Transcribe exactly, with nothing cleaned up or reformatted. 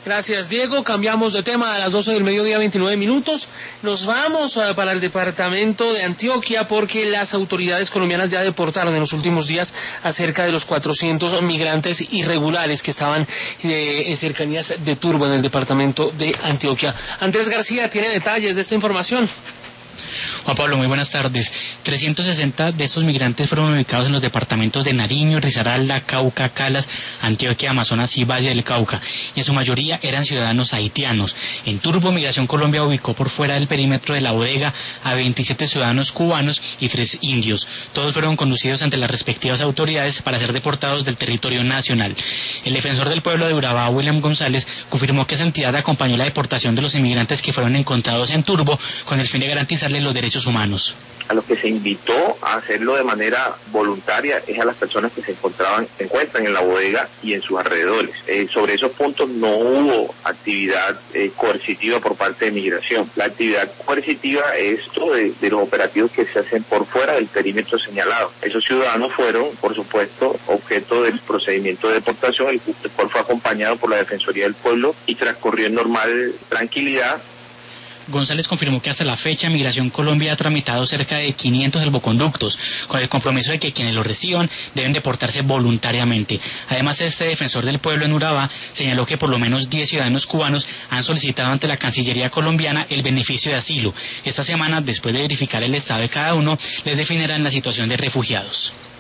Gracias, Diego. Cambiamos de tema a las doce del mediodía, veintinueve minutos. Nos vamos uh, para el departamento de Antioquia porque las autoridades colombianas ya deportaron en los últimos días a cerca de los cuatrocientos migrantes irregulares que estaban eh, en cercanías de Turbo en el departamento de Antioquia. Andrés García tiene detalles de esta información. Juan Pablo, muy buenas tardes. trescientos sesenta de estos migrantes fueron ubicados en los departamentos de Nariño, Risaralda, Cauca, Calas, Antioquia, Amazonas y Valle del Cauca, y en su mayoría eran ciudadanos haitianos. En Turbo, Migración Colombia ubicó por fuera del perímetro de la bodega a veintisiete ciudadanos cubanos y tres indios. Todos fueron conducidos ante las respectivas autoridades para ser deportados del territorio nacional. El defensor del pueblo de Urabá, William González, confirmó que esa entidad acompañó la deportación de los inmigrantes que fueron encontrados en Turbo con el fin de garantizarles los derechos humanos. A lo que se invitó a hacerlo de manera voluntaria es a las personas que se encontraban, se encuentran en la bodega y en sus alrededores. Eh, sobre esos puntos no hubo actividad eh, coercitiva por parte de migración. La actividad coercitiva es esto de, de los operativos que se hacen por fuera del perímetro señalado. Esos ciudadanos fueron, por supuesto, objeto del procedimiento de deportación, el cual fue acompañado por la Defensoría del Pueblo y transcurrió en normal tranquilidad. González confirmó que hasta la fecha Migración Colombia ha tramitado cerca de quinientos salvoconductos, con el compromiso de que quienes lo reciban deben deportarse voluntariamente. Además, este defensor del pueblo en Urabá señaló que por lo menos diez ciudadanos cubanos han solicitado ante la Cancillería colombiana el beneficio de asilo. Esta semana, después de verificar el estado de cada uno, les definirán la situación de refugiados.